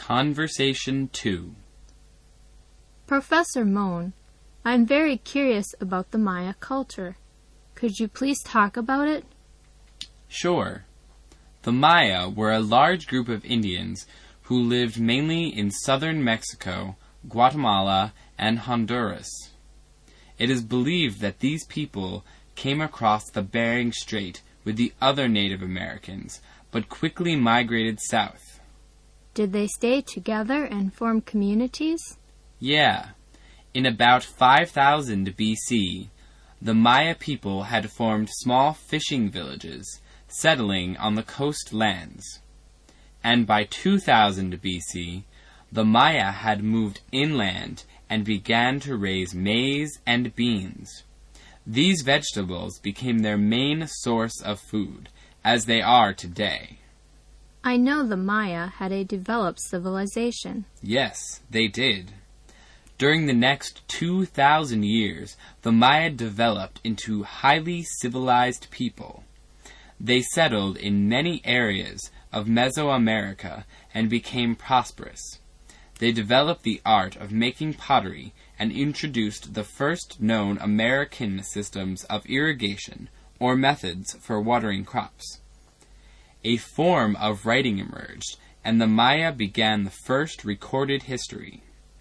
Conversation 2. Professor Mohn, I'm very curious about the Maya culture. Could you please talk about it? Sure. The Maya were a large group of Indians who lived mainly in southern Mexico, Guatemala, and Honduras. It is believed that these people came across the Bering Strait with the other Native Americans, but quickly migrated south. Did they stay together and form communities? Yeah. In about 5000 BC, the Maya people had formed small fishing villages, settling on the coast lands. And by 2000 BC, the Maya had moved inland and began to raise maize and beans. These vegetables became their main source of food, as they are today. I know the Maya had a developed civilization. Yes, they did. During the next 2,000 years, the Maya developed into highly civilized people. They settled in many areas of Mesoamerica and became prosperous. They developed the art of making pottery and introduced the first known American systems of irrigation or methods for watering crops. A form of writing emerged, and the Maya began the first recorded history.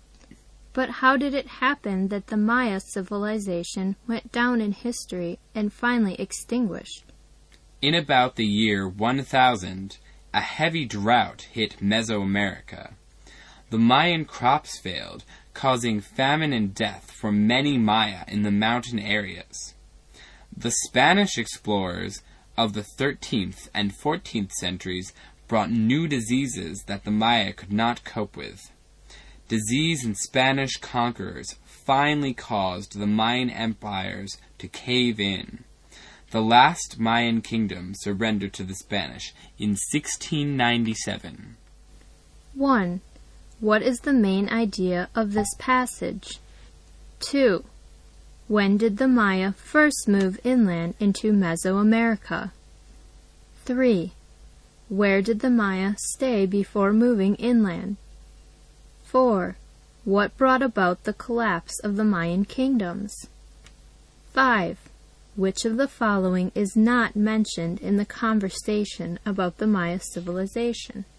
But how did it happen that the Maya civilization went down in history and finally extinguished? In about the year 1000, a heavy drought hit Mesoamerica. The Mayan crops failed, causing famine and death for many Maya in the mountain areas. The Spanish explorers of the 13th and 14th centuries brought new diseases that the Maya could not cope with. Disease and Spanish conquerors finally caused the Mayan empires to cave in. The last Mayan kingdom surrendered to the Spanish in 1697. 1. What is the main idea of this passage? 2. When did the Maya first move inland into Mesoamerica? 3. Where did the Maya stay before moving inland? 4. What brought about the collapse of the Mayan kingdoms? 5. Which of the following is not mentioned in the conversation about the Maya civilization?